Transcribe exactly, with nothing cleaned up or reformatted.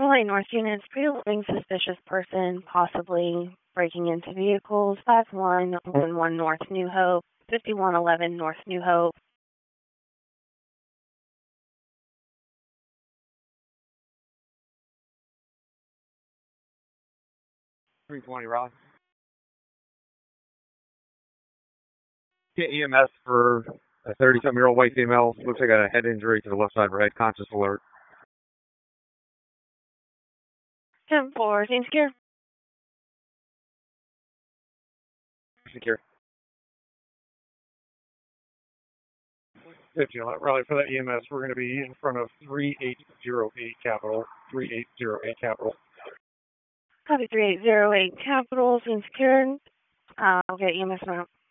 Raleigh North units, pre-loading suspicious person, possibly breaking into vehicles, five one one one North New Hope, fifty-one eleven North New Hope. three twenty, Raleigh. Get E M S for a thirty-something-year-old white female. Looks like a head injury to the left side of her head. Conscious alert. ten four, seems secure. Secure. fifty, Raleigh, for that E M S, we're going to be in front of three eight zero eight Capital. three eight zero eight Capital. Copy three eight zero eight Capital, seems secured. Uh, I'll get E M S now.